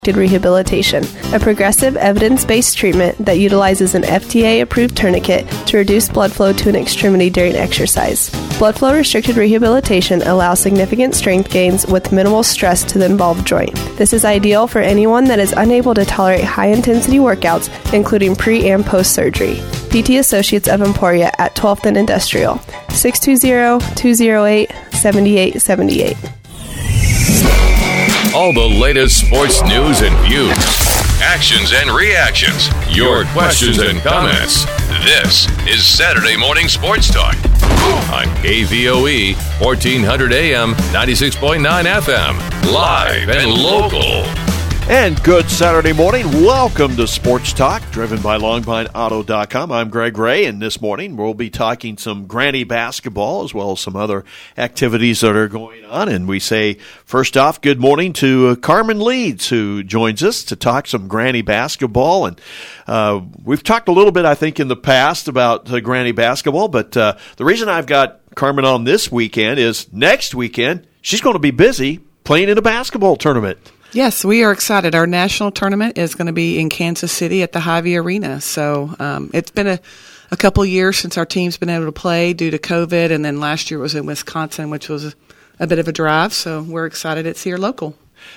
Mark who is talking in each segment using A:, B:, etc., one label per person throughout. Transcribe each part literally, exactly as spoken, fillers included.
A: Rehabilitation, a progressive, evidence-based treatment that utilizes an F D A-approved tourniquet to reduce blood flow to an extremity during exercise. Blood flow-restricted rehabilitation allows significant strength gains with minimal stress to the involved joint. This is ideal for anyone that is unable to tolerate high-intensity workouts, including pre- and post-surgery. P T Associates of Emporia at twelfth and Industrial, six two zero, two zero eight, seven eight seven eight.
B: All the latest sports news and views, actions and reactions, your questions and comments. This is Saturday Morning Sports Talk on K V O E, fourteen hundred A M, ninety-six point nine F M, live and local.
C: And good Saturday morning. Welcome to Sports Talk, driven by long pine auto dot com. I'm Greg Ray, and this morning we'll be talking some Granny basketball as well as some other activities that are going on. And we say, first off, good morning to uh, Carmen Leeds, who joins us to talk some Granny basketball. And uh, we've talked a little bit, I think, in the past about uh, Granny basketball, but uh, the reason I've got Carmen on this weekend is next weekend she's going to be busy playing in a basketball tournament.
D: Yes, we are excited. Our national tournament is going to be in Kansas City at the Hy-Vee Arena. So um, it's been a, a couple years since our team's been able to play due to COVID, and then last year was in Wisconsin, which was a, a bit of a drive. So we're excited it's here local.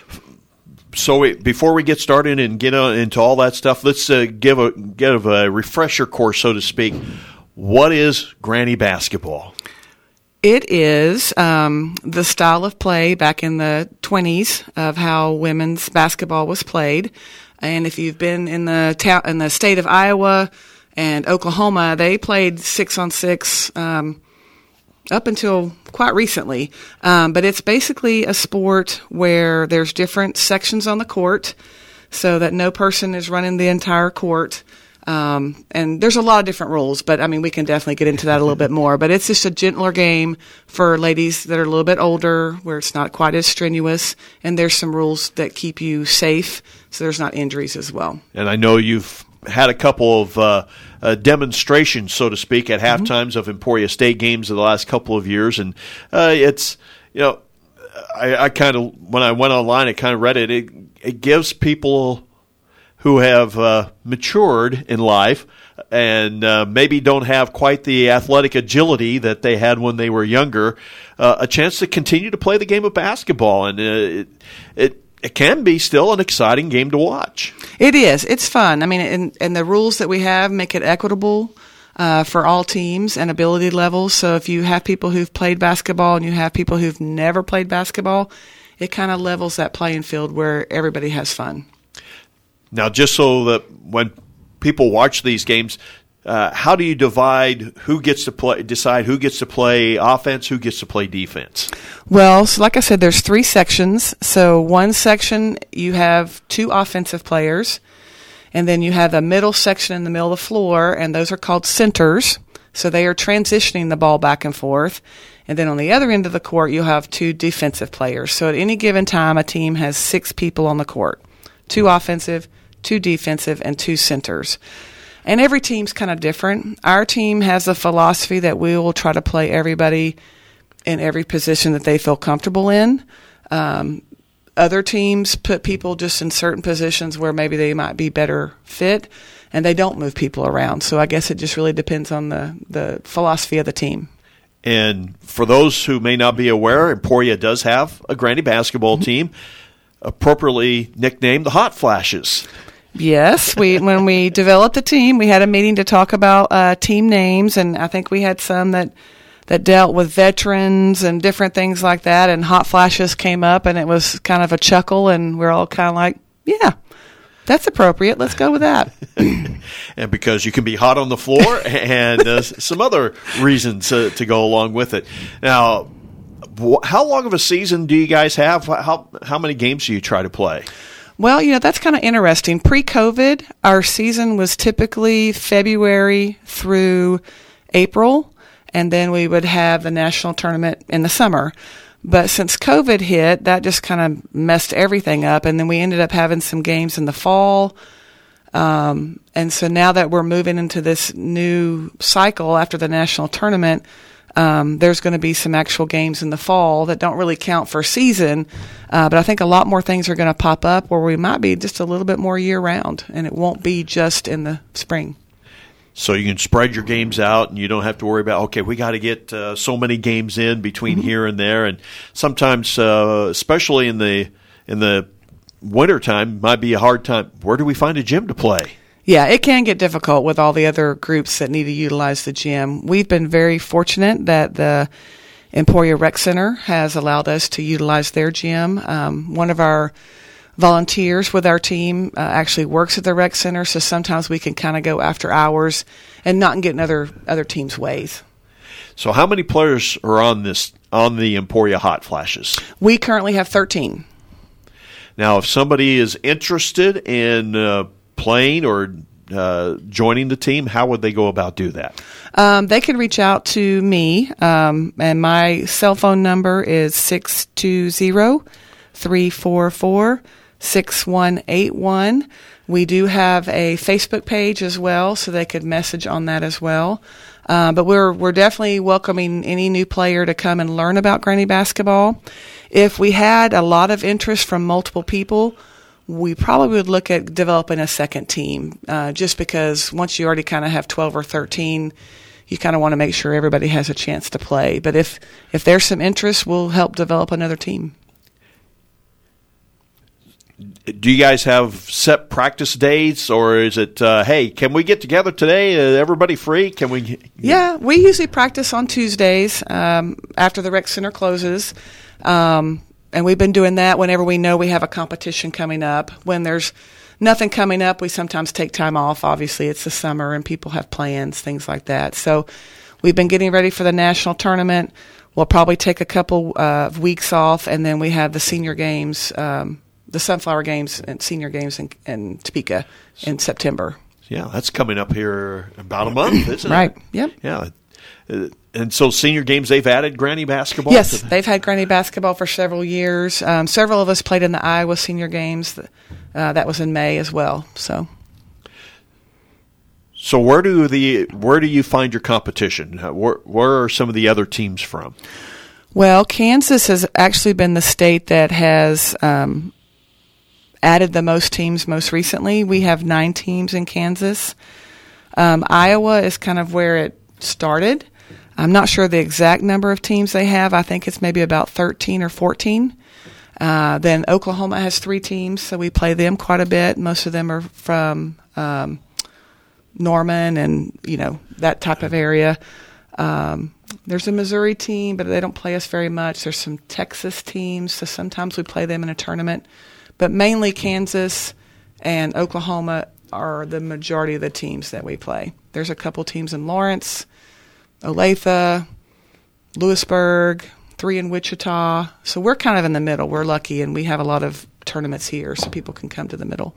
C: So we, before we get started and get uh, into all that stuff, let's uh, give a give a refresher course, so to speak. What is Granny basketball?
D: It is um, the style of play back in the twenties of how women's basketball was played. And if you've been in the ta- in the state of Iowa and Oklahoma, they played six on six um, up until quite recently. Um, but it's basically a sport where there's different sections on the court so that no person is running the entire court. Um, and there's a lot of different rules, but I mean, we can definitely get into that a little bit more, but it's just a gentler game for ladies that are a little bit older where it's not quite as strenuous. And there's some rules that keep you safe so there's not injuries as well.
C: And I know you've had a couple of uh, uh, demonstrations, so to speak, at half times mm-hmm. of Emporia State games in the last couple of years. And uh, it's, you know, I, I kind of, when I went online, I kind of read it, it, it gives people who have uh, matured in life and uh, maybe don't have quite the athletic agility that they had when they were younger, uh, a chance to continue to play the game of basketball. And uh, it, it it can be still an exciting game to watch.
D: It is. It's fun. I mean, and, and the rules that we have make it equitable uh, for all teams and ability levels. So if you have people who've played basketball and you have people who've never played basketball, it kind of levels that playing field where everybody has fun.
C: Now, just so that when people watch these games, uh, how do you divide who gets to play, decide who gets to play offense, who gets to play defense?
D: Well, so like I said, there's three sections. So one section, you have two offensive players, and then you have a middle section in the middle of the floor, and those are called centers. So they are transitioning the ball back and forth. And then on the other end of the court, you'll have two defensive players. So at any given time, a team has six people on the court, two offensive, two defensive, and two centers. And every team's kind of different. Our team has a philosophy that we will try to play everybody in every position that they feel comfortable in. Um, other teams put people just in certain positions where maybe they might be better fit, and they don't move people around. So I guess it just really depends on the, the philosophy of the team.
C: And for those who may not be aware, Emporia does have a Granny basketball mm-hmm. team, appropriately nicknamed the Hot Flashes.
D: Yes, we when we developed the team, we had a meeting to talk about uh, team names, and I think we had some that that dealt with veterans and different things like that, and Hot Flashes came up, and it was kind of a chuckle, and we're all kind of like, yeah, that's appropriate. Let's go with that.
C: And because you can be hot on the floor and uh, some other reasons uh, to go along with it. Now, how long of a season do you guys have? How how many games do you try to play?
D: Well, you know, that's kind of interesting. Pre-COVID, our season was typically February through April, and then we would have the national tournament in the summer. But since COVID hit, that just kind of messed everything up, and then we ended up having some games in the fall. Um, and so now that we're moving into this new cycle after the national tournament, Um, there's going to be some actual games in the fall that don't really count for season, uh, but I think a lot more things are going to pop up where we might be just a little bit more year-round, and it won't be just in the spring.
C: So you can spread your games out, and you don't have to worry about, okay, we got to get uh, so many games in between mm-hmm. here and there. And sometimes, uh, especially in the in the wintertime, might be a hard time. Where do we find a gym to play?
D: Yeah, it can get difficult with all the other groups that need to utilize the gym. We've been very fortunate that the Emporia Rec Center has allowed us to utilize their gym. Um, one of our volunteers with our team uh, actually works at the rec center, so sometimes we can kind of go after hours and not get in other other teams' ways.
C: So how many players are on this on the Emporia Hot Flashes?
D: We currently have thirteen.
C: Now, if somebody is interested in uh, playing or uh, joining the team, how would they go about do that?
D: Um, they can reach out to me, um, and my cell phone number is six two zero, three four four, six one eight one. We do have a Facebook page as well, so they could message on that as well. Uh, but we're we're definitely welcoming any new player to come and learn about Granny basketball. If we had a lot of interest from multiple people, we probably would look at developing a second team, uh, just because once you already kind of have twelve or thirteen, you kind of want to make sure everybody has a chance to play. But if, if there's some interest, we'll help develop another team.
C: Do you guys have set practice dates, or is it, uh, hey, can we get together today? Uh, everybody free? Can we?
D: Yeah, we usually practice on Tuesdays um, after the rec center closes. Um, and we've been doing that whenever we know we have a competition coming up. When there's nothing coming up, we sometimes take time off. Obviously, it's the summer and people have plans, things like that. So we've been getting ready for the national tournament. We'll probably take a couple uh, of weeks off, and then we have the senior games, um, the Sunflower Games and senior games in, in Topeka in September.
C: Yeah, that's coming up here about a month, isn't
D: right.
C: it?
D: Right, yep.
C: Yeah. Uh, and so senior games, they've added Granny basketball?
D: Yes, they've had Granny basketball for several years. Um, several of us played in the Iowa senior games. Uh, that was in May as well. So,
C: so where do the where do you find your competition? Where, where are some of the other teams from?
D: Well, Kansas has actually been the state that has um, added the most teams most recently. We have nine teams in Kansas. Um, Iowa is kind of where it started. I'm not sure the exact number of teams they have. I think it's maybe about thirteen or fourteen. Uh, then Oklahoma has three teams, so we play them quite a bit. Most of them are from um, Norman and, you know, that type of area. Um, there's a Missouri team, but they don't play us very much. There's some Texas teams, so sometimes we play them in a tournament. But mainly Kansas and Oklahoma are the majority of the teams that we play. There's a couple teams in Lawrence, Olathe, Lewisburg, three in Wichita. So we're kind of in the middle. We're lucky, and we have a lot of tournaments here, so people can come to the middle.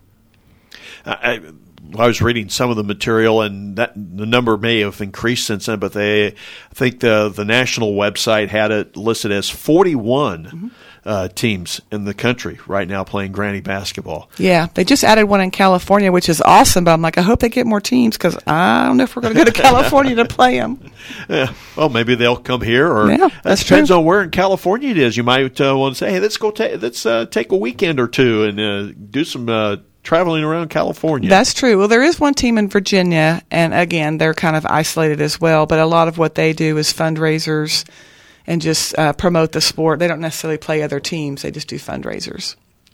C: I, I was reading some of the material, and that the number may have increased since then, but they, I think the the national website had it listed as forty-one mm-hmm. uh, teams in the country right now playing Granny basketball.
D: Yeah, they just added one in California, which is awesome, but I'm like, I hope they get more teams because I don't know if we're going to go to California to play them.
C: Yeah, well, maybe they'll come here, or
D: yeah,
C: that depends true. on where in California it is. You might uh, want to say, hey, let's go ta- let's uh, take a weekend or two and uh, do some uh, traveling around California.
D: That's true. Well, there is one team in Virginia, and again, they're kind of isolated as well, but a lot of what they do is fundraisers and just uh, promote the sport. They don't necessarily play other teams. They just do fundraisers.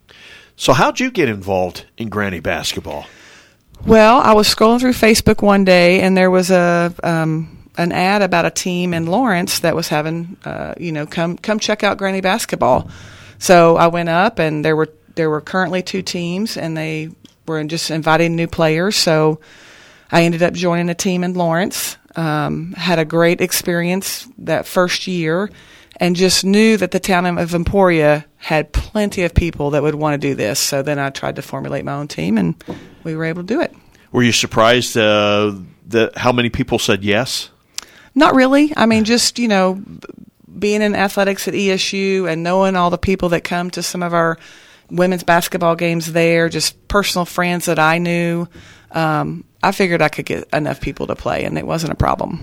C: So how'd you get involved in Granny basketball?
D: Well, I was scrolling through Facebook one day, and there was a um, an ad about a team in Lawrence that was having, uh, you know, come come check out Granny basketball. So I went up, and there were there were currently two teams, and they were just inviting new players. So I ended up joining a team in Lawrence. Um, had a great experience that first year, and just knew that the town of Emporia had plenty of people that would want to do this. So then I tried to formulate my own team, and we were able to do it.
C: Were you surprised uh, that how many people said yes?
D: Not really. I mean, just, you know, being in athletics at E S U and knowing all the people that come to some of our women's basketball games there, just personal friends that I knew, um, I figured I could get enough people to play, and it wasn't a problem.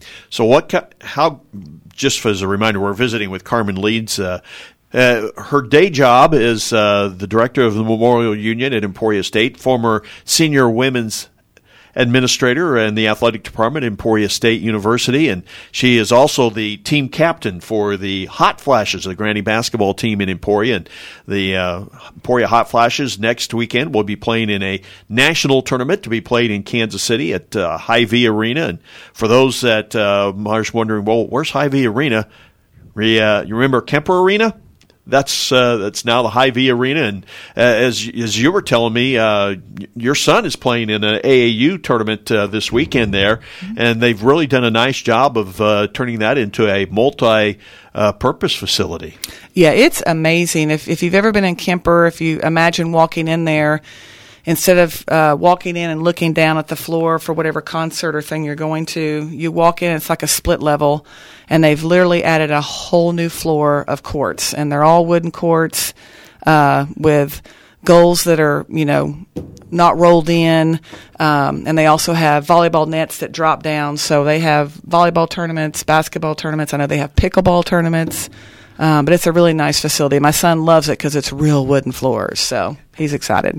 C: So what? How? Just as a reminder, we're visiting with Carmen Leeds. Uh, uh, her day job is uh, the director of the Memorial Union at Emporia State, former senior women's administrator in the athletic department at Emporia State University, and she is also the team captain for the Hot Flashes, the Granny basketball team in Emporia. And the uh, Emporia Hot Flashes next weekend will be playing in a national tournament to be played in Kansas City at uh, Hy-Vee Arena. And for those that uh, are wondering, well, where's Hy-Vee Arena? Re, uh, you remember Kemper Arena? That's uh, that's now the Hy-Vee Arena, and uh, as as you were telling me, uh, your son is playing in an A A U tournament uh, this weekend there, and they've really done a nice job of uh, turning that into a multi-purpose uh, facility.
D: Yeah, it's amazing. If if you've ever been in Kemper, if you imagine walking in there, instead of uh, walking in and looking down at the floor for whatever concert or thing you're going to, you walk in, it's like a split level, and they've literally added a whole new floor of courts, and they're all wooden courts uh, with goals that are, you know, not rolled in, um, and they also have volleyball nets that drop down, so they have volleyball tournaments, basketball tournaments. I know they have pickleball tournaments, um, but it's a really nice facility. My son loves it because it's real wooden floors, so he's excited.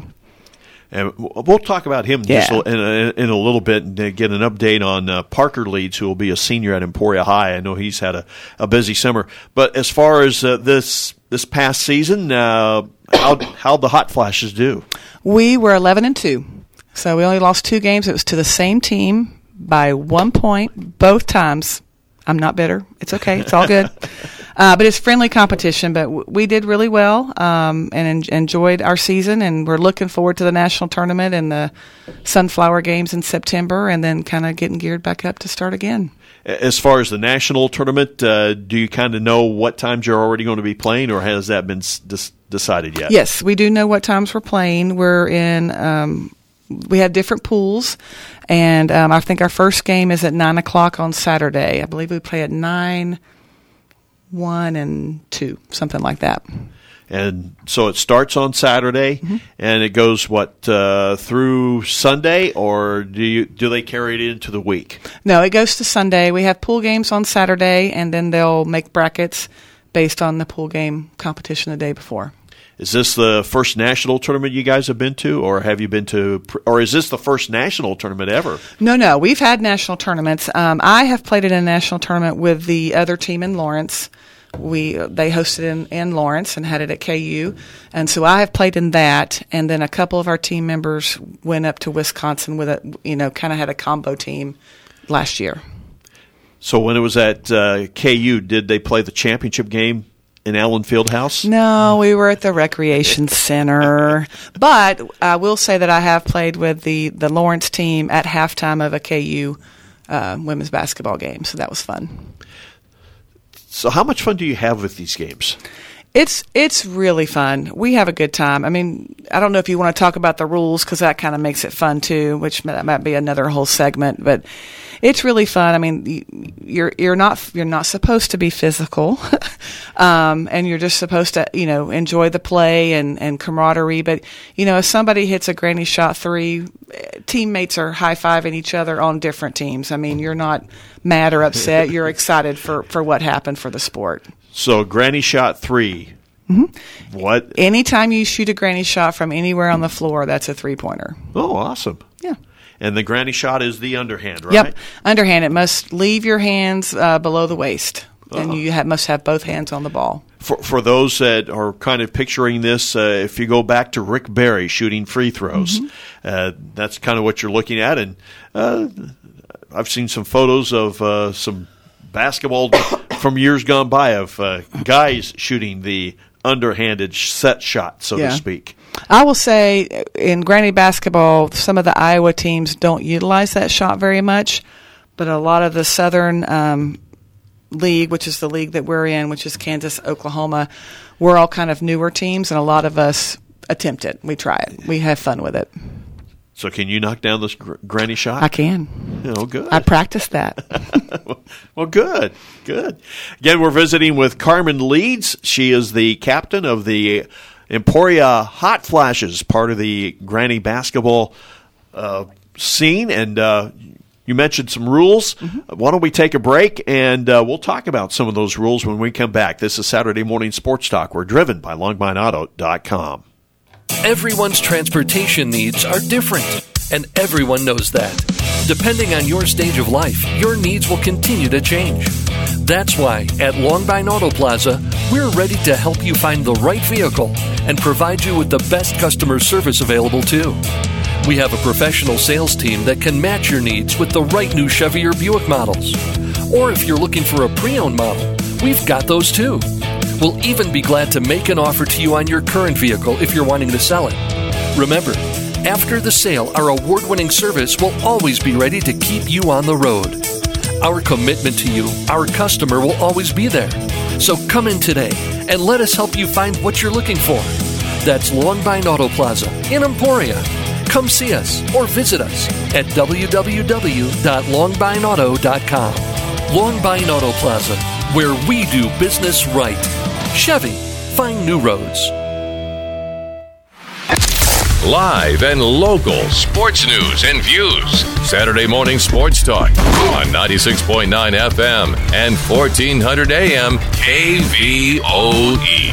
C: And we'll talk about him
D: yeah.
C: just in, a, in a little bit and get an update on uh, Parker Leeds, who will be a senior at Emporia High. I know he's had a, a busy summer. But as far as uh, this this past season, uh, how how'd the Hot Flashes do?
D: We were eleven and two, so we only lost two games. It was to the same team by one point both times. I'm not bitter. It's okay. It's all good. Uh, but it's friendly competition. But w- we did really well um, and en- enjoyed our season, and we're looking forward to the national tournament and the Sunflower Games in September, and then kind of getting geared back up to start again.
C: As far as the national tournament, uh, do you kind of know what times you're already going to be playing, or has that been s- dis- decided yet?
D: Yes, we do know what times we're playing. We're in um, – we have different pools, and um, I think our first game is at nine o'clock on Saturday. I believe we play at nine, one, and two, something like that.
C: And so it starts on Saturday, mm-hmm. and it goes, what, uh, through Sunday, or do you do they carry it into the week?
D: No, it goes to Sunday. We have pool games on Saturday, and then they'll make brackets based on the pool game competition the day before.
C: Is this the first national tournament you guys have been to, or have you been to, or is this the first national tournament ever?
D: No, no. We've had national tournaments. Um, I have played in a national tournament with the other team in Lawrence. We they hosted in, in Lawrence and had it at K U, and so I have played in that. And then a couple of our team members went up to Wisconsin with a, you know, kind of had a combo team last year.
C: So when it was at uh, K U, did they play the championship game in Allen Fieldhouse?
D: No, we were at the Recreation Center. But I will say that I have played with the, the Lawrence team at halftime of a K U uh, women's basketball game, so that was fun.
C: So how much fun do you have with these games?
D: It's it's really fun. We have a good time. I mean, I don't know if you want to talk about the rules because that kind of makes it fun too, which that might be another whole segment. But it's really fun. I mean, you're you're not you're not supposed to be physical, um, and you're just supposed to you know enjoy the play and, and camaraderie. But you know, if somebody hits a granny shot three, teammates are high fiving each other on different teams. I mean, you're not mad or upset. You're excited for, for what happened for the sport.
C: So granny shot three.
D: Mm-hmm.
C: What?
D: Anytime you shoot a granny shot from anywhere on the floor, that's a three-pointer.
C: Oh, awesome.
D: Yeah.
C: And the granny shot is the underhand, right?
D: Yep. Underhand. It must leave your hands uh, below the waist. Uh-huh. And you have, must have both hands on the ball.
C: For for those that are kind of picturing this, uh, if you go back to Rick Barry shooting free throws, mm-hmm. uh, that's kind of what you're looking at. And uh, I've seen some photos of uh, some basketball from years gone by of uh, guys shooting the underhanded set shot, so
D: yeah.
C: to speak.
D: I will say in granny basketball, some of the Iowa teams don't utilize that shot very much, but a lot of the Southern um, League, which is the league that we're in, which is Kansas, Oklahoma, we're all kind of newer teams, and a lot of us attempt it. We try it. We have fun with it.
C: So can you knock down this gr- granny shot?
D: I can.
C: Oh, good.
D: I practiced that.
C: Well, good, good. Again, we're visiting with Carmen Leeds. She is the captain of the Emporia Hot Flashes, part of the granny basketball uh, scene. And uh, you mentioned some rules.
A: Mm-hmm.
C: Why don't we take a break, and uh, we'll talk about some of those rules when we come back. This is Saturday Morning Sports Talk. We're driven by Longmine Auto dot com.
E: Everyone's transportation needs are different, and everyone knows that. Depending on your stage of life, your needs will continue to change. That's why at Longmine Auto Plaza, we're ready to help you find the right vehicle and provide you with the best customer service available too. We have a professional sales team that can match your needs with the right new Chevy or Buick models. Or if you're looking for a pre-owned model, we've got those too. We'll even be glad to make an offer to you on your current vehicle if you're wanting to sell it. Remember, after the sale, our award-winning service will always be ready to keep you on the road. Our commitment to you, our customer, will always be there. So come in today and let us help you find what you're looking for. That's Longmine Auto Plaza in Emporia. Come see us or visit us at w w w dot longmine auto dot com. Longmine Auto Plaza, where we do business right. Chevy, find new roads.
B: Live and local sports news and views. Saturday Morning Sports Talk on ninety-six point nine F M and fourteen hundred A M K V O E.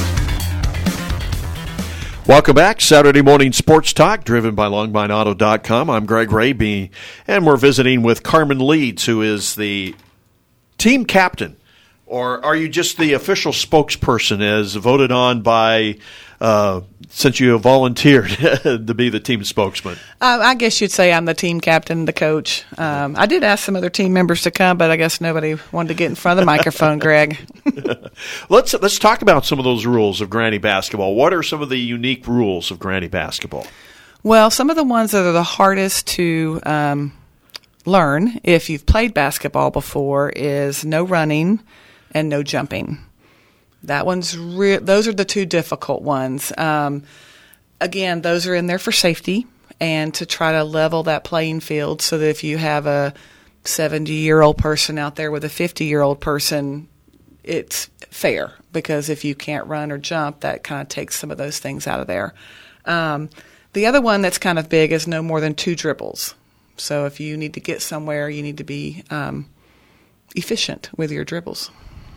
C: Welcome back. Saturday Morning Sports Talk, driven by Longmine Auto dot com. I'm Greg Raby, and we're visiting with Carmen Leeds, who is the team captain. Or are you just the official spokesperson as voted on by, uh, since you have volunteered to be the team spokesman?
D: Uh, I guess you'd say I'm the team captain, the coach. Um, I did ask some other team members to come, but I guess nobody wanted to get in front of the microphone, Greg.
C: let's let's talk about some of those rules of Granny basketball. What are some of the unique rules of Granny basketball?
D: Well, some of the ones that are the hardest to um, learn if you've played basketball before is no running and no jumping. That one's re- those are the two difficult ones. Um, again, those are in there for safety and to try to level that playing field so that if you have a seventy-year-old person out there with a fifty-year-old person, it's fair, because if you can't run or jump, that kind of takes some of those things out of there. Um, the other one that's kind of big is no more than two dribbles. So if you need to get somewhere, you need to be um, efficient with your dribbles.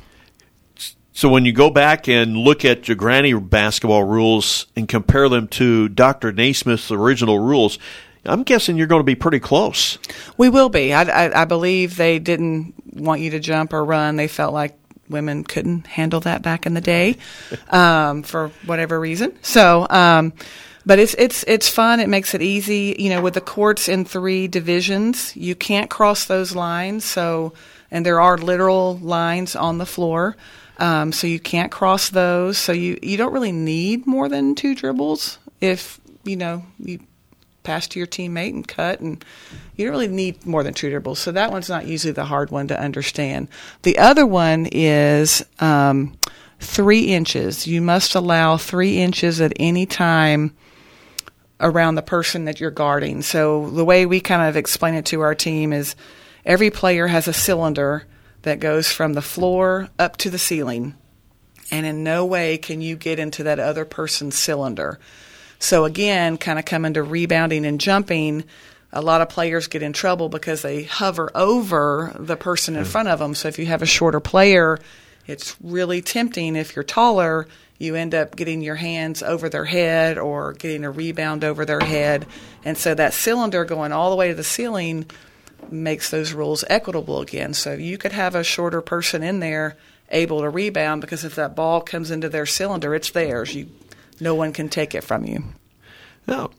C: So when you go back and look at your Granny basketball rules and compare them to Doctor Naismith's original rules, I'm guessing you're going to be pretty close.
D: We will be. I, I, I believe they didn't want you to jump or run. They felt like women couldn't handle that back in the day um, for whatever reason. So, um, but it's it's it's fun. It makes it easy. You know, with the courts in three divisions, you can't cross those lines. So, and there are literal lines on the floor. Um, so you can't cross those. So you, you don't really need more than two dribbles if, you know, you pass to your teammate and cut, and you don't really need more than two dribbles. So that one's not usually the hard one to understand. The other one is um, three inches. You must allow three inches at any time around the person that you're guarding. So the way we kind of explain it to our team is every player has a cylinder that goes from the floor up to the ceiling, and in no way can you get into that other person's cylinder. So again, kind of coming to rebounding and jumping, a lot of players get in trouble because they hover over the person in front of them. So if you have a shorter player, it's really tempting. If you're taller, you end up getting your hands over their head or getting a rebound over their head. And so that cylinder going all the way to the ceiling makes those rules equitable again. So you could have a shorter person in there able to rebound, because if that ball comes into their cylinder, it's theirs. You, no one can take it from you.
C: No.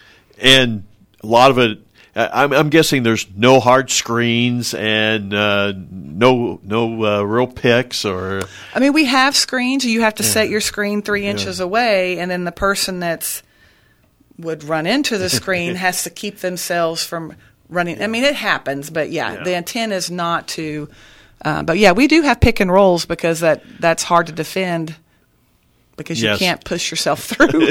C: And a lot of it, I'm, I'm guessing there's no hard screens and uh, no no uh, real picks or.
D: I mean, we have screens. You have to yeah. set your screen three inches yeah. away, and then the person that's would run into the screen has to keep themselves from running. I mean, it happens, but yeah, yeah. the intent is not to. Uh, but yeah, we do have pick and rolls because that, that's hard to defend because you yes. can't push yourself through.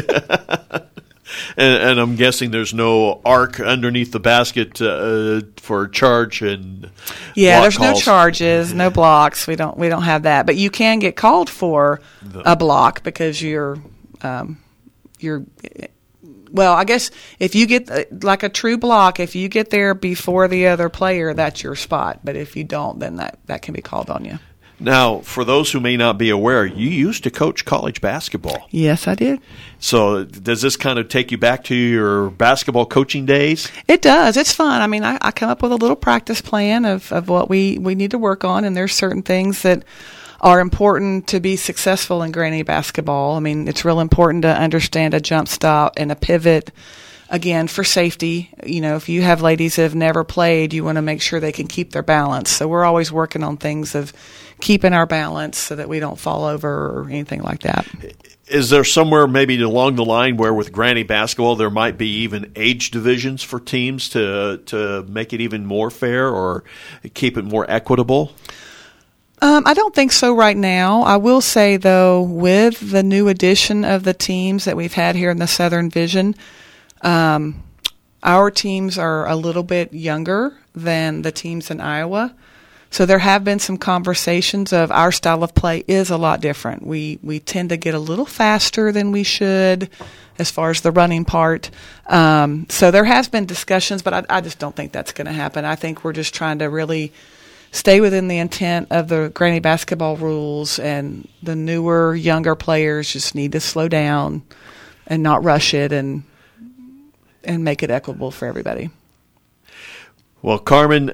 C: and, and I'm guessing there's no arc underneath the basket uh, for charge and
D: yeah, there's
C: calls.
D: no charges, no blocks. We don't we don't have that, but you can get called for the, a block because you're um, you're Well, I guess if you get, uh, like a true block, if you get there before the other player, that's your spot. But if you don't, then that, that can be called on you.
C: Now, for those who may not be aware, you used to coach college basketball.
D: Yes, I did.
C: So does this kind of take you back to your basketball coaching days?
D: It does. It's fun. I mean, I, I come up with a little practice plan of, of what we, we need to work on, and there's certain things that are important to be successful in granny basketball. I mean, it's real important to understand a jump stop and a pivot. Again, for safety, you know, if you have ladies that have never played, you want to make sure they can keep their balance. So we're always working on things of keeping our balance so that we don't fall over or anything like that.
C: Is there somewhere maybe along the line where with granny basketball there might be even age divisions for teams to to make it even more fair or keep it more equitable?
D: Um, I don't think so right now. I will say, though, with the new addition of the teams that we've had here in the Southern Vision, um, our teams are a little bit younger than the teams in Iowa. So there have been some conversations of our style of play is a lot different. We we tend to get a little faster than we should as far as the running part. Um, so there has been discussions, but I, I just don't think that's going to happen. I think we're just trying to really stay within the intent of the granny basketball rules, and the newer, younger players just need to slow down and not rush it and and make it equitable for everybody.
C: Well, Carmen,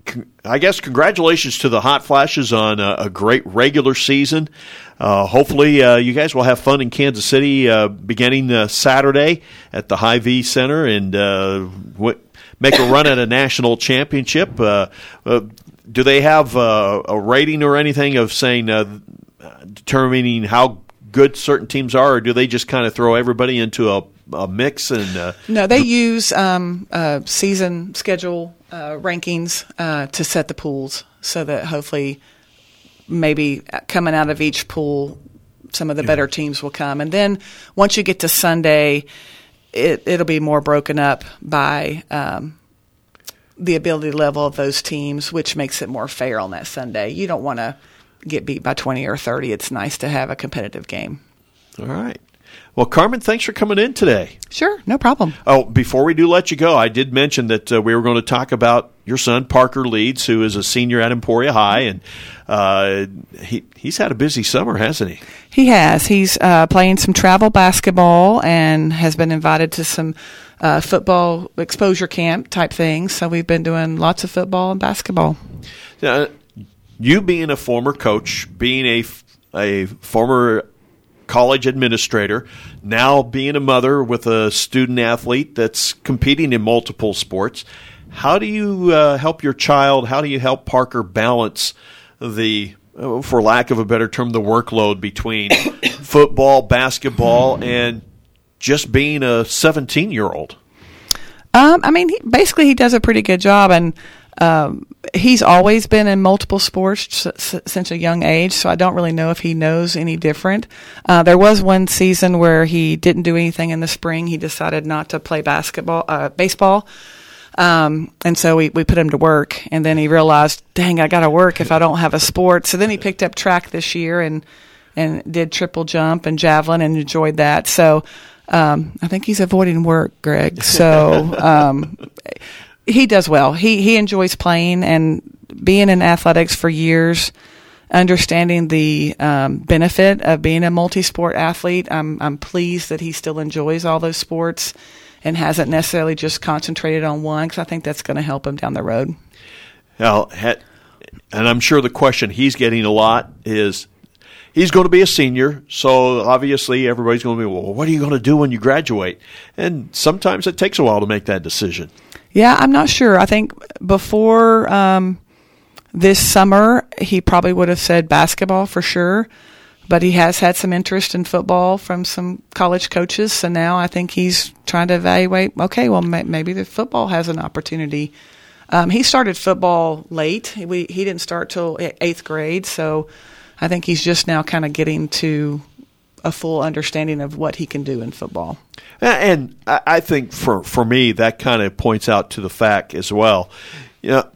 C: I guess congratulations to the Hot Flashes on a, a great regular season. Uh, hopefully uh, you guys will have fun in Kansas City uh, beginning uh, Saturday at the Hy-Vee Center and uh, w- make a run at a national championship. Uh, uh, do they have uh, a rating or anything of saying uh, determining how good certain teams are, or do they just kind of throw everybody into a, a mix? And uh,
D: No, they use um, uh, season schedule uh, rankings uh, to set the pools so that hopefully maybe coming out of each pool, some of the better teams will come. And then once you get to Sunday, it, it'll be more broken up by um, the ability level of those teams, which makes it more fair on that Sunday. You don't want to get beat by twenty or thirty. It's nice to have a competitive game.
C: All right. Well, Carmen, thanks for coming in today.
D: Sure, no problem.
C: Oh, before we do let you go, I did mention that uh, we were going to talk about your son, Parker Leeds, who is a senior at Emporia High, and uh, he he's had a busy summer, hasn't he?
D: He has. He's uh, playing some travel basketball and has been invited to some uh, football exposure camp type things. So we've been doing lots of football and basketball.
C: Uh, you being a former coach, being a, a former college administrator, now being a mother with a student athlete that's competing in multiple sports, how do you uh, help your child, how do you help Parker balance the, uh, for lack of a better term, the workload between football, basketball, and just being a seventeen-year-old?
D: Um, I mean, he, basically he does a pretty good job, and Um, he's always been in multiple sports s- since a young age, so I don't really know if he knows any different. Uh, there was one season where he didn't do anything in the spring. He decided not to play basketball, uh, baseball, um, and so we, we put him to work. And then he realized, dang, I got to work if I don't have a sport. So then he picked up track this year and and did triple jump and javelin and enjoyed that. So um, I think he's avoiding work, Greg. So. Um, He does well. He he enjoys playing and being in athletics for years, understanding the um, benefit of being a multi-sport athlete. I'm I'm pleased that he still enjoys all those sports and hasn't necessarily just concentrated on one, because I think that's going to help him down the road.
C: Now, and I'm sure the question he's getting a lot is, he's going to be a senior, so obviously everybody's going to be, well, what are you going to do when you graduate? And sometimes it takes a while to make that decision.
D: Yeah, I'm not sure. I think before um, this summer, he probably would have said basketball for sure, but he has had some interest in football from some college coaches, so now I think he's trying to evaluate, okay, well, may- maybe the football has an opportunity. Um, he started football late. We, he didn't start till eighth grade, so I think he's just now kind of getting to a full understanding of what he can do in football.
C: And I think for, for me, that kind of points out to the fact as well. You know,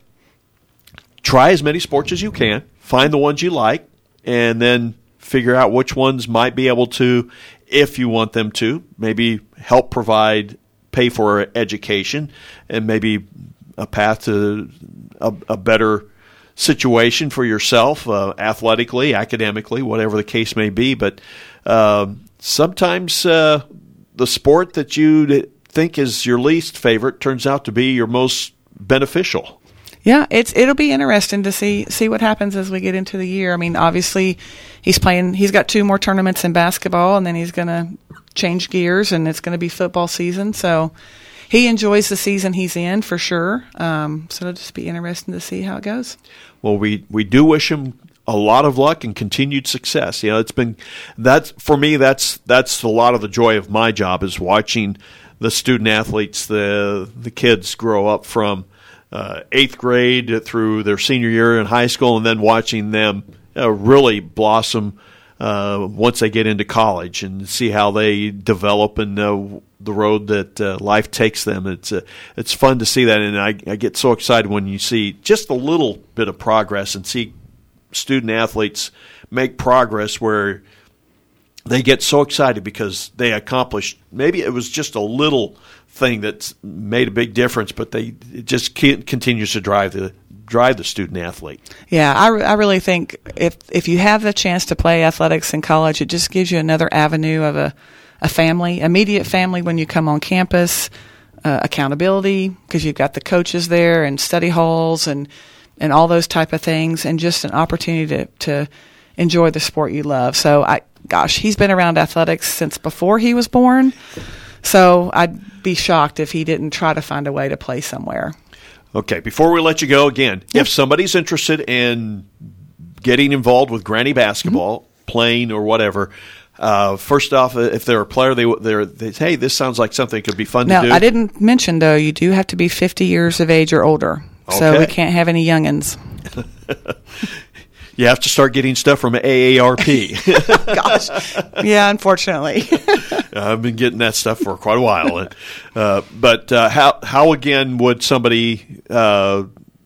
C: try as many sports as you can, find the ones you like, and then figure out which ones might be able to if you want them to, maybe help provide, pay for education, and maybe a path to a, a better situation for yourself, uh, athletically, academically, whatever the case may be. But uh, sometimes uh, the sport that you think is your least favorite turns out to be your most beneficial.
D: Yeah, it's it'll be interesting to see see what happens as we get into the year. I mean, obviously, he's playing. He's got two more tournaments in basketball, and then he's going to change gears, and it's going to be football season. So he enjoys the season he's in for sure. Um, so it'll just be interesting to see how it goes.
C: Well, we we do wish him a lot of luck and continued success. You know, it's been that's for me. That's that's a lot of the joy of my job is watching the student athletes, the the kids grow up from Uh, eighth grade through their senior year in high school, and then watching them uh, really blossom uh, once they get into college and see how they develop and uh, the road that uh, life takes them. It's uh, it's fun to see that, and I, I get so excited when you see just a little bit of progress and see student athletes make progress where they get so excited because they accomplished, maybe it was just a little thing that's made a big difference, but they it just continues to drive the drive the student athlete.
D: Yeah, I, re- I really think if if you have the chance to play athletics in college, it just gives you another avenue of a, a family, immediate family when you come on campus, uh, accountability because you've got the coaches there and study halls and and all those type of things, and just an opportunity to to enjoy the sport you love. So I, gosh, he's been around athletics since before he was born. So I'd be shocked if he didn't try to find a way to play somewhere.
C: Okay, before we let you go, again, yep. If somebody's interested in getting involved with Granny basketball, mm-hmm. playing or whatever, uh, first off, if they're a player, they they're, they say, hey, this sounds like something that could be fun
D: now,
C: to do.
D: I didn't mention, though, you do have to be fifty years of age or older.
C: Okay.
D: So we can't have any youngins.
C: You have to start getting stuff from A A R P.
D: Gosh. Yeah, unfortunately.
C: I've been getting that stuff for quite a while. Uh, but uh, how, how, again, would somebody uh,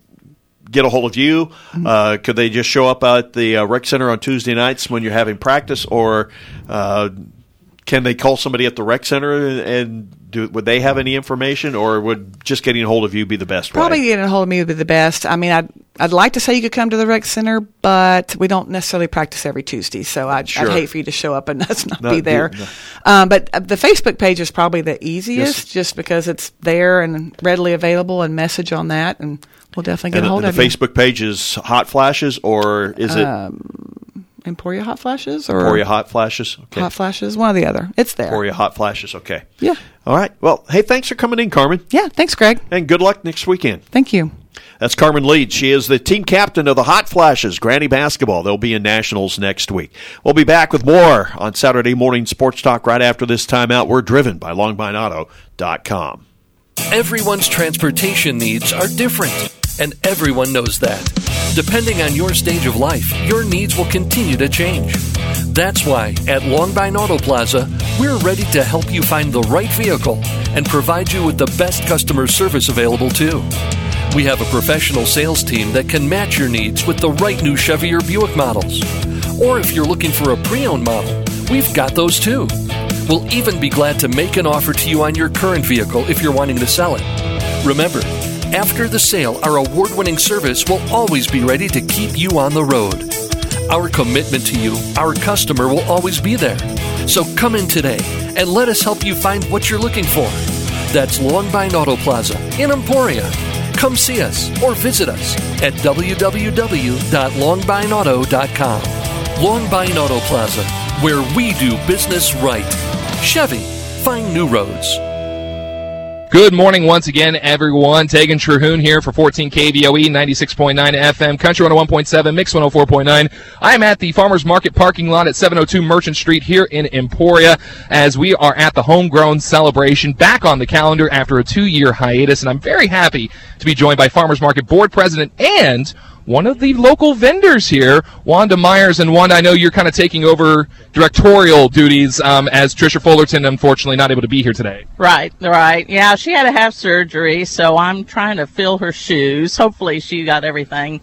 C: get a hold of you? Uh, could they just show up at the uh, rec center on Tuesday nights when you're having practice, or uh, can they call somebody at the rec center and, and do, would they have any information, or would just getting a hold of you be the best
D: Probably
C: way?
D: getting a hold of me would be the best. I mean, I'd, I'd like to say you could come to the rec center, but we don't necessarily practice every Tuesday, so I'd,
C: sure.
D: I'd hate for you to show up and us not,
C: not
D: be there.
C: Do, no.
D: um, but the Facebook page is probably the easiest,
C: yes.
D: just because it's there and readily available, and message on that, and we'll definitely get
C: and
D: a hold
C: the,
D: of
C: the
D: you.
C: Facebook page is Hot Flashes, or is it
D: um, Emporia Hot Flashes? Or
C: Emporia Hot Flashes? Okay.
D: Hot Flashes, one or the other. It's there.
C: Emporia Hot Flashes, okay.
D: Yeah.
C: All right. Well, hey, thanks for coming in, Carmen.
D: Yeah, thanks, Greg.
C: And good luck next weekend.
D: Thank you.
C: That's Carmen Leeds. She is the team captain of the Hot Flashes, Granny Basketball. They'll be in Nationals next week. We'll be back with more on Saturday Morning Sports Talk right after this timeout. We're driven by Longbine Auto dot com.
E: Everyone's transportation needs are different, and everyone knows that. Depending on your stage of life, your needs will continue to change. That's why at Longbine Auto Plaza, we're ready to help you find the right vehicle and provide you with the best customer service available too. We have a professional sales team that can match your needs with the right new Chevy or Buick models. Or if you're looking for a pre-owned model, we've got those too. We'll even be glad to make an offer to you on your current vehicle if you're wanting to sell it. Remember, after the sale, our award-winning service will always be ready to keep you on the road. Our commitment to you, our customer, will always be there. So come in today and let us help you find what you're looking for. That's Longbine Auto Plaza in Emporia. Come see us or visit us at w w w dot longbine auto dot com. Longbine Auto Plaza, where we do business right. Chevy, find new roads.
F: Good morning once again, everyone. Tegan Terhune here for fourteen K V O E, ninety-six point nine F M, Country one oh one point seven, Mix one oh four point nine. I am at the Farmers Market parking lot at seven oh two Merchant Street here in Emporia as we are at the Homegrown Celebration, back on the calendar after a two-year hiatus, and I'm very happy to be joined by Farmers Market Board President and one of the local vendors here, Wanda Myers. And Wanda, I know you're kind of taking over directorial duties um, as Tricia Fullerton, unfortunately, not able to be here today.
G: Right, right. Yeah, she had to have surgery, so I'm trying to fill her shoes. Hopefully she got everything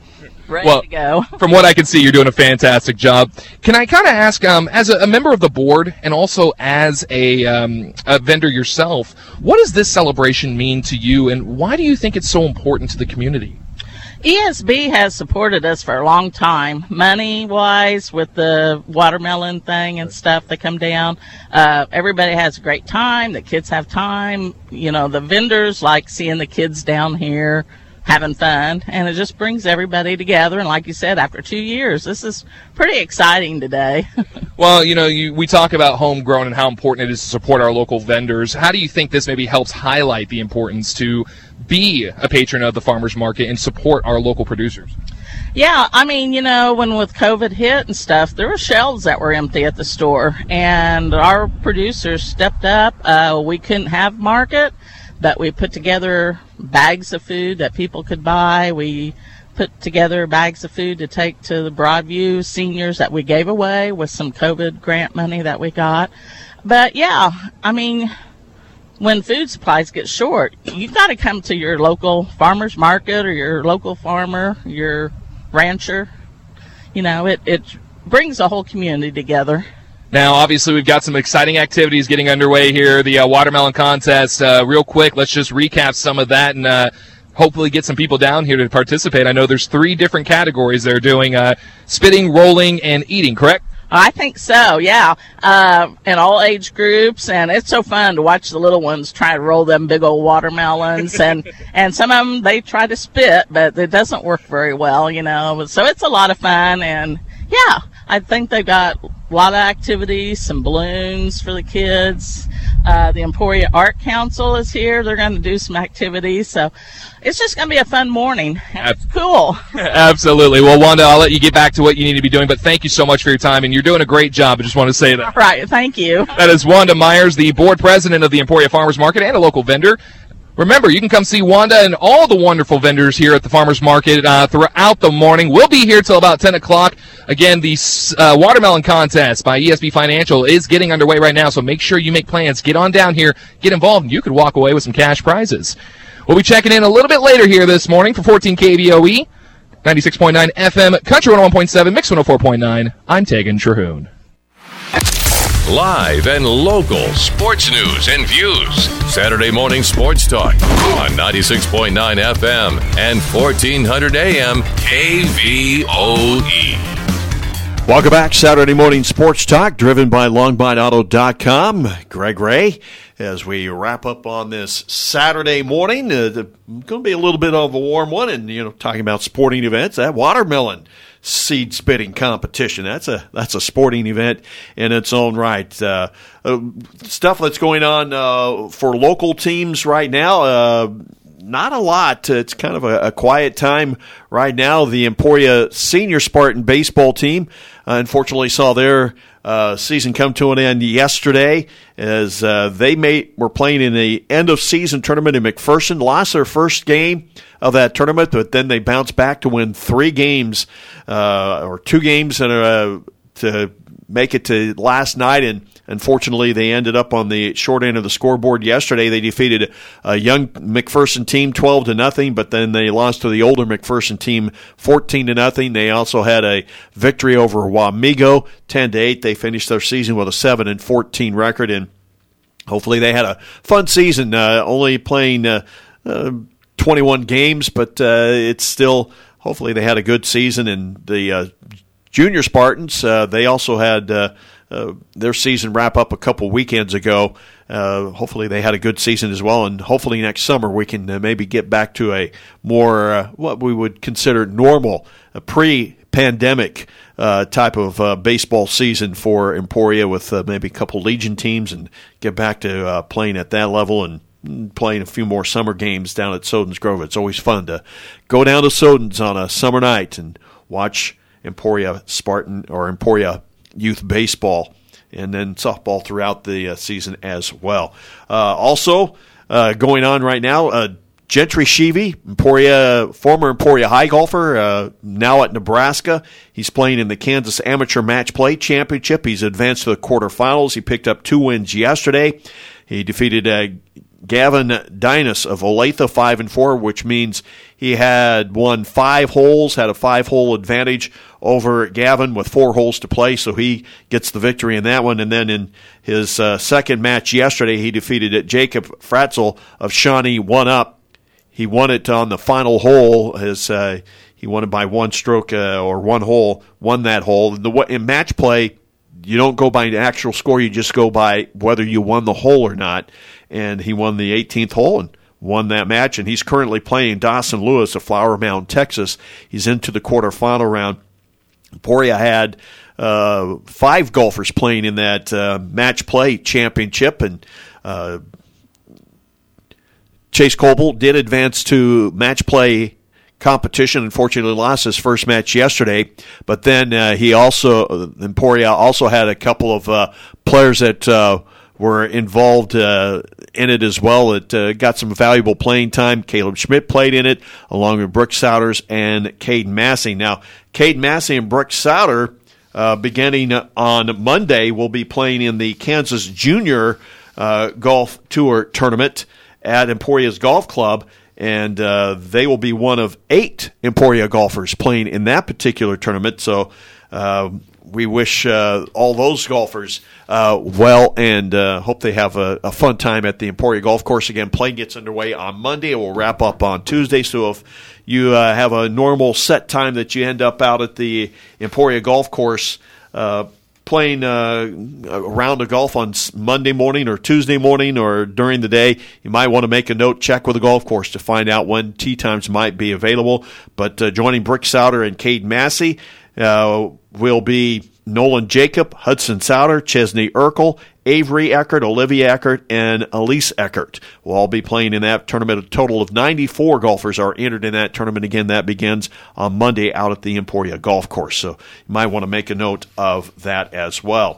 G: Ready
F: well,
G: to go.
F: From what I can see, you're doing a fantastic job. Can I kind of ask, um, as a, a member of the board and also as a, um, a vendor yourself, what does this celebration mean to you, and why do you think it's so important to the community?
G: E S B has supported us for a long time, money-wise, with the watermelon thing and stuff that come down. Uh, everybody has a great time. The kids have time. You know, the vendors like seeing the kids down here having fun, and it just brings everybody together. And like you said, after two years, this is pretty exciting today.
F: Well, you know, you, we talk about homegrown and how important it is to support our local vendors. How do you think this maybe helps highlight the importance to be a patron of the farmers market and support our local producers?
G: Yeah, I mean, you know, when with COVID hit and stuff, there were shelves that were empty at the store, and our producers stepped up. Uh, we couldn't have market, but we put together bags of food that people could buy. We put together bags of food to take to the Broadview seniors that we gave away with some COVID grant money that we got. But yeah, I mean, when food supplies get short, you've got to come to your local farmer's market or your local farmer, your rancher. You know, it, it brings the whole community together.
F: Now, obviously, we've got some exciting activities getting underway here. The uh, watermelon contest, uh, real quick, let's just recap some of that and uh, hopefully get some people down here to participate. I know there's three different categories they're doing, uh, spitting, rolling, and eating, correct?
G: I think so, yeah, uh, in all age groups, and it's so fun to watch the little ones try to roll them big old watermelons, and, and some of them, they try to spit, but it doesn't work very well, you know, so it's a lot of fun, and yeah, I think they've got a lot of activities, some balloons for the kids. Uh, the Emporia Art Council is here. They're going to do some activities. So it's just going to be a fun morning. It's cool.
F: Absolutely. Well, Wanda, I'll let you get back to what you need to be doing, but thank you so much for your time, and you're doing a great job. I just want to say that.
G: All right. Thank you.
F: That is Wanda Myers, the board president of the Emporia Farmers Market and a local vendor. Remember, you can come see Wanda and all the wonderful vendors here at the Farmers Market uh, throughout the morning. We'll be here till about ten o'clock. Again, the uh, watermelon contest by E S B Financial is getting underway right now, so make sure you make plans. Get on down here, get involved, and you could walk away with some cash prizes. We'll be checking in a little bit later here this morning for fourteen K V O E, ninety-six point nine F M, Country one oh one point seven, Mix one oh four point nine. I'm Tegan Terhune.
B: Live and local sports news and views. Saturday morning sports talk on ninety-six point nine F M and fourteen hundred A M K V O E.
C: Welcome back. Saturday morning sports talk driven by long bine auto dot com. Greg Ray, as we wrap up on this Saturday morning, uh, the, going to be a little bit of a warm one, and you know, talking about sporting events, that watermelon seed spitting competition. That's a that's a sporting event in its own right. Uh, uh, stuff that's going on uh, for local teams right now. Uh, not a lot. It's kind of a, a quiet time right now. The Emporia Senior Spartan baseball team uh, unfortunately saw their uh, season come to an end yesterday as uh, they made, were playing in the end-of-season tournament in McPherson, lost their first game of that tournament, but then they bounced back to win three games uh, or two games and, uh, to make it to last night, and unfortunately they ended up on the short end of the scoreboard yesterday. They defeated a young McPherson team twelve to nothing, but then they lost to the older McPherson team fourteen to nothing. They also had a victory over Wamego ten to eight. They finished their season with a seven and fourteen record, and hopefully they had a fun season, uh, only playing uh, uh, twenty-one games, but uh, it's still, hopefully they had a good season. And the uh, Junior Spartans, uh, they also had uh, uh, their season wrap up a couple weekends ago. Uh, hopefully they had a good season as well, and hopefully next summer we can uh, maybe get back to a more, uh, what we would consider normal, a pre-pandemic uh, type of uh, baseball season for Emporia with uh, maybe a couple Legion teams, and get back to uh, playing at that level and playing a few more summer games down at Soden's Grove. It's always fun to go down to Soden's on a summer night and watch Emporia Spartan or Emporia Youth Baseball, and then softball throughout the uh, season as well. Uh, also uh, going on right now, uh, Gentry Sheevy, Emporia, former Emporia High golfer, uh, now at Nebraska. He's playing in the Kansas Amateur Match Play Championship. He's advanced to the quarterfinals. He picked up two wins yesterday. He defeated uh, Gavin Dinas of Olathe, five and four, which means he had won five holes, had a five-hole advantage over Gavin with four holes to play, so he gets the victory in that one. And then in his uh, second match yesterday, he defeated Jacob Fratzel of Shawnee, one up. He won it on the final hole. His uh, he won it by one stroke uh, or one hole, won that hole. In, the, in match play, you don't go by the actual score, you just go by whether you won the hole or not. And he won the eighteenth hole and won that match. And he's currently playing Dawson Lewis of Flower Mound, Texas. He's into the quarterfinal round. Emporia had uh, five golfers playing in that uh, match play championship, and uh, Chase Coble did advance to match play competition. Unfortunately, lost his first match yesterday, but then uh, he also Emporia also had a couple of uh, players that uh, were involved uh, in it as well. It uh, got some valuable playing time. Caleb Schmidt played in it, along with Brooks Souders and Caden Massey. Now, Caden Massey and Brooks Souder, uh, beginning on Monday, will be playing in the Kansas Junior uh, Golf Tour Tournament at Emporia's Golf Club, and uh, they will be one of eight Emporia golfers playing in that particular tournament. So uh, we wish uh, all those golfers uh, well, and uh, hope they have a, a fun time at the Emporia Golf Course. Again, play gets underway on Monday. It will wrap up on Tuesday. So if you uh, have a normal set time that you end up out at the Emporia Golf Course uh, playing uh, a round of golf on Monday morning or Tuesday morning or during the day, you might want to make a note, check with the golf course to find out when tee times might be available. But uh, joining Brooks Souder and Caden Massey uh, will be Nolan Jacob, Hudson Souder, Chesney Urkel, Avery Eckert, Olivia Eckert, and Elise Eckert will all be playing in that tournament. A total of ninety-four golfers are entered in that tournament. Again, that begins on Monday out at the Emporia Golf Course. So you might want to make a note of that as well.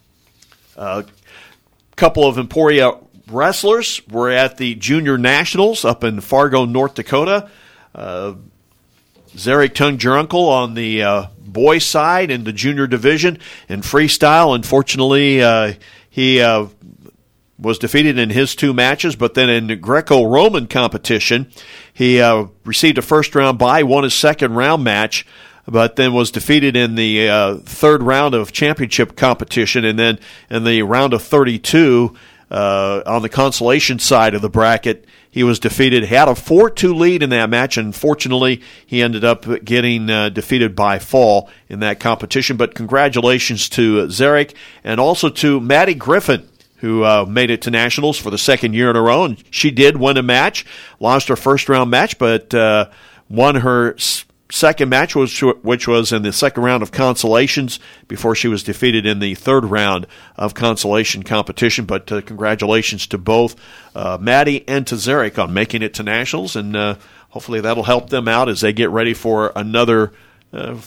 C: A uh, couple of Emporia wrestlers were at the Junior Nationals up in Fargo, North Dakota. Uh, Zarek Tung-Jerunkel on the uh, boys' side in the junior division. In freestyle, unfortunately, uh, he uh, was defeated in his two matches, but then in the Greco-Roman competition, he uh, received a first-round bye, won his second-round match, but then was defeated in the uh, third round of championship competition, and then in the round of thirty-two, uh, on the consolation side of the bracket, he was defeated. He had a four two lead in that match, and unfortunately, he ended up getting uh, defeated by fall in that competition. But congratulations to Zarek and also to Maddie Griffin, who uh, made it to Nationals for the second year in a row. And she did win a match, lost her first-round match, but uh, won her s- second match, which, which was in the second round of consolations before she was defeated in the third round of consolation competition. But uh, congratulations to both uh, Maddie and to Zarek on making it to Nationals, and uh, hopefully that'll help them out as they get ready for another uh,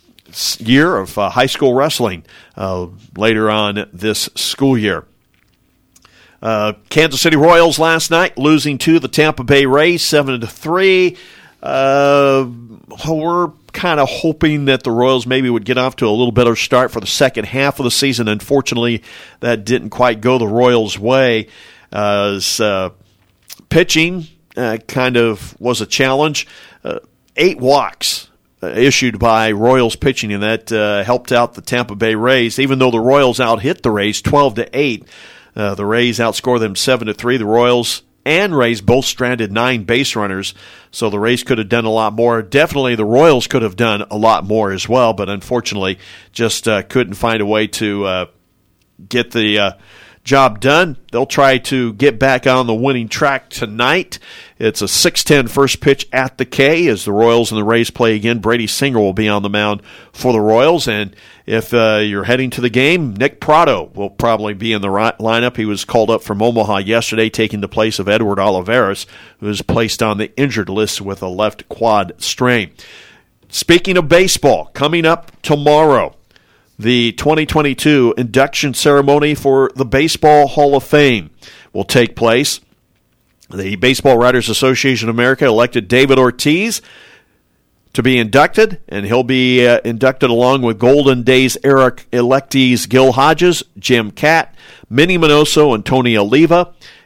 C: year of uh, high school wrestling uh, later on this school year. Uh, Kansas City Royals last night losing to the Tampa Bay Rays seven to three. Uh, we're kind of hoping that the Royals maybe would get off to a little better start for the second half of the season. Unfortunately, that didn't quite go the Royals' way. Uh, as, uh, pitching uh, kind of was a challenge. Uh, eight walks uh, issued by Royals pitching, and that uh, helped out the Tampa Bay Rays. Even though the Royals out-hit the Rays twelve to eight, uh, the Rays outscored them seven to three. The Royals and Rays both stranded nine base runners, so the Rays could have done a lot more. Definitely the Royals could have done a lot more as well, but unfortunately just uh, couldn't find a way to uh, get the uh, job done. They'll try to get back on the winning track tonight. It's a six ten first pitch at the K as the Royals and the Rays play again. Brady Singer will be on the mound for the Royals, and if uh, you're heading to the game, Nick Prado will probably be in the right lineup. He was called up from Omaha yesterday, taking the place of Edward Olivares, who is placed on the injured list with a left quad strain. Speaking of baseball, coming up tomorrow, the twenty twenty-two induction ceremony for the Baseball Hall of Fame will take place. The Baseball Writers Association of America elected David Ortiz to be inducted, and he'll be uh, inducted along with Golden Days Eric electees Gil Hodges, Jim Catt, Minnie Minoso, and Tony Oliva.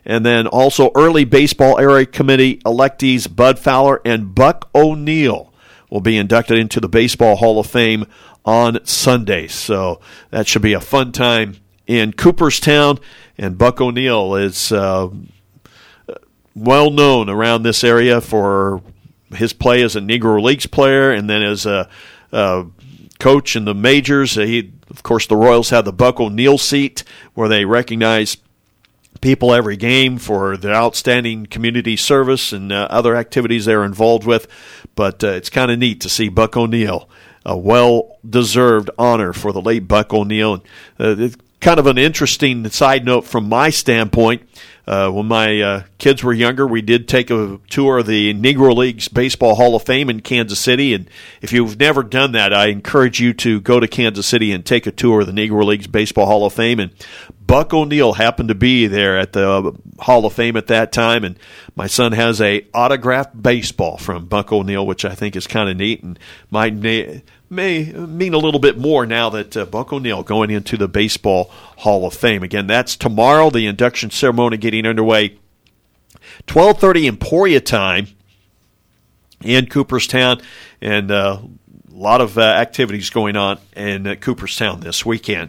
C: And then also early baseball area committee electees Bud Fowler and Buck O'Neil will be inducted into the Baseball Hall of Fame on Sunday. So that should be a fun time in Cooperstown. And Buck O'Neil is uh, well known around this area for his play as a Negro Leagues player and then as a, a coach in the majors. He, of course, the Royals have the Buck O'Neil seat where they recognize people every game for their outstanding community service and uh, other activities they're involved with. But uh, it's kind of neat to see Buck O'Neil, a well-deserved honor for the late Buck O'Neil. Uh, it's kind of an interesting side note from my standpoint. Uh, when my uh, kids were younger, we did take a tour of the Negro Leagues Baseball Hall of Fame in Kansas City. And if you've never done that, I encourage you to go to Kansas City and take a tour of the Negro Leagues Baseball Hall of Fame. And Buck O'Neil happened to be there at the Hall of Fame at that time. And my son has a autographed baseball from Buck O'Neil, which I think is kind of neat and might may, may mean a little bit more now that uh, Buck O'Neil going into the Baseball Hall of Fame. Again, that's tomorrow, the induction ceremony getting underway. twelve thirty Emporia time in Cooperstown, and uh, a lot of uh, activities going on in uh, Cooperstown this weekend.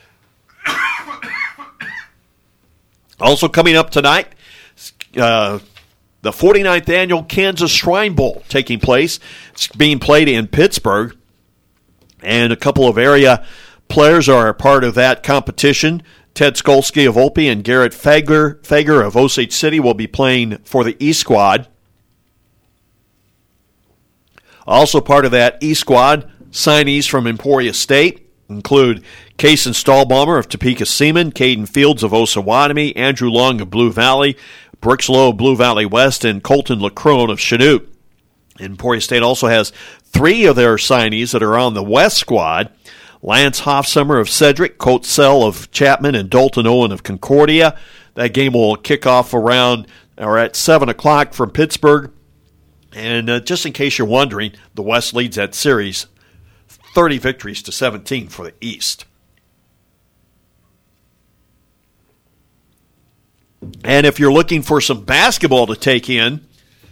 C: Also coming up tonight, uh, the forty-ninth Annual Kansas Shrine Bowl taking place. It's being played in Pittsburgh, and a couple of area players are a part of that competition. Ted Skolsky of Olpe and Garrett Fager, Fager of Osage City will be playing for the E Squad. Also part of that E Squad, signees from Emporia State include Kaysen Stahlbaumer of Topeka Seaman, Caden Fields of Osawatomie, Andrew Long of Blue Valley, Brooks Lowe of Blue Valley West, and Colton LaCrone of Chanute. Emporia State also has three of their signees that are on the West Squad. Lance Hoffsummer of Cedric, Colt Sell of Chapman, and Dalton Owen of Concordia. That game will kick off around or at seven o'clock from Pittsburgh. And uh, just in case you're wondering, the West leads that series thirty victories to seventeen for the East. And if you're looking for some basketball to take in,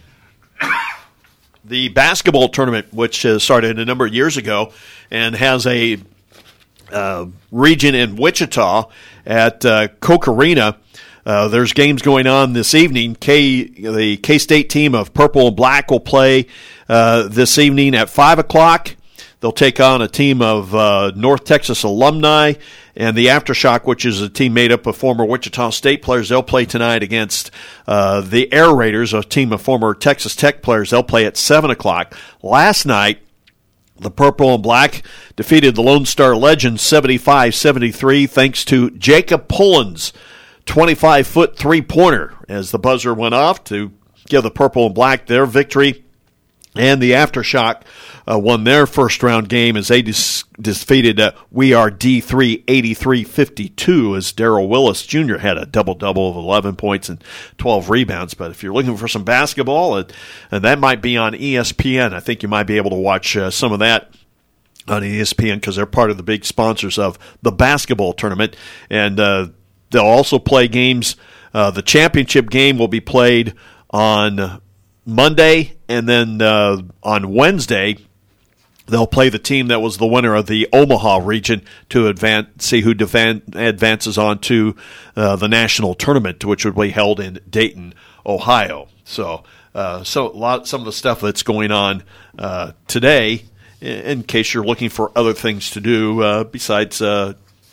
C: the basketball tournament, which uh, started a number of years ago and has a uh, region in Wichita at uh, Koch Arena, uh, there's games going on this evening. K, the K-State team of Purple and Black will play uh, this evening at five o'clock. They'll take on a team of uh, North Texas alumni, and the Aftershock, which is a team made up of former Wichita State players. They'll play tonight against uh, the Air Raiders, a team of former Texas Tech players. They'll play at seven o'clock. Last night, the Purple and Black defeated the Lone Star Legends seventy-five seventy-three thanks to Jacob Pullen's twenty-five foot three-pointer as the buzzer went off to give the Purple and Black their victory. And the Aftershock uh, won their first-round game as they dis- defeated uh, We Are D three eighty-three fifty-two as Darrell Willis Junior had a double-double of eleven points and twelve rebounds. But if you're looking for some basketball, uh, and that might be on E S P N. I think you might be able to watch uh, some of that on E S P N because they're part of the big sponsors of the basketball tournament. And uh, they'll also play games. Uh, the championship game will be played on Monday, and then uh, on Wednesday, they'll play the team that was the winner of the Omaha region to advance, see who devan- advances on to uh, the national tournament, which would be held in Dayton, Ohio. So, uh, so a lot, some of the stuff that's going on uh, today, in case you're looking for other things to do uh, besides, uh,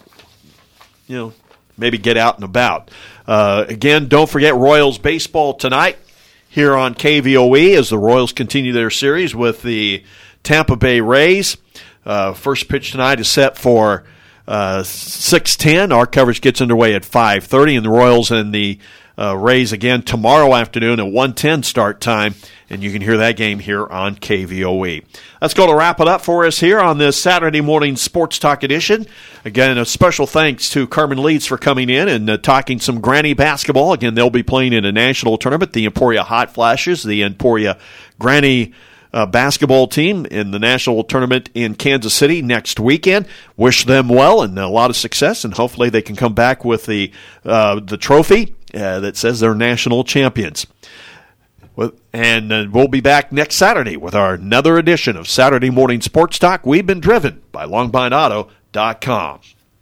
C: you know, maybe get out and about. Uh, again, don't forget Royals baseball tonight here on K V O E as the Royals continue their series with the Tampa Bay Rays. Uh, first pitch tonight is set for uh, six ten. Our coverage gets underway at five thirty, and the Royals and the uh, Rays again tomorrow afternoon at one ten start time, and you can hear that game here on K V O E. That's going to wrap it up for us here on this Saturday morning Sports Talk edition. Again, a special thanks to Carmen Leeds for coming in and uh, talking some Granny basketball. Again, they'll be playing in a national tournament, the Emporia Hot Flashes, the Emporia Granny uh, basketball team in the national tournament in Kansas City next weekend. Wish them well and a lot of success, and hopefully they can come back with the uh, the trophy uh, that says they're national champions. And uh, we'll be back next Saturday with our another edition of Saturday Morning Sports Talk. We've been driven by Longbine Auto dot com.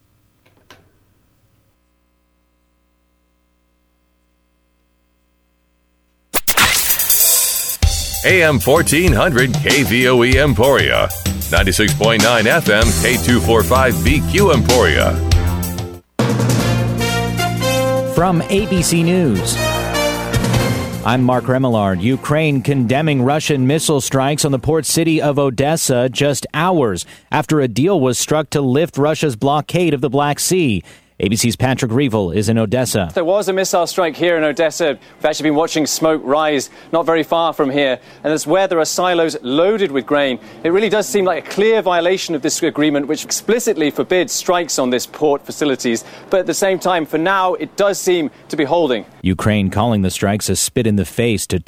B: A M fourteen hundred K V O E Emporia, ninety-six point nine F M K two forty-five B Q Emporia.
H: From A B C News, I'm Mark Remillard. Ukraine condemning Russian missile strikes on the port city of Odessa just hours after a deal was struck to lift Russia's blockade of the Black Sea. A B C's Patrick Reevil is in Odessa.
I: There was a missile strike here in Odessa. We've actually been watching smoke rise not very far from here. And it's where there are silos loaded with grain. It really does seem like a clear violation of this agreement, which explicitly forbids strikes on this port facilities. But at the same time, for now, it does seem to be holding.
H: Ukraine calling the strikes a spit in the face to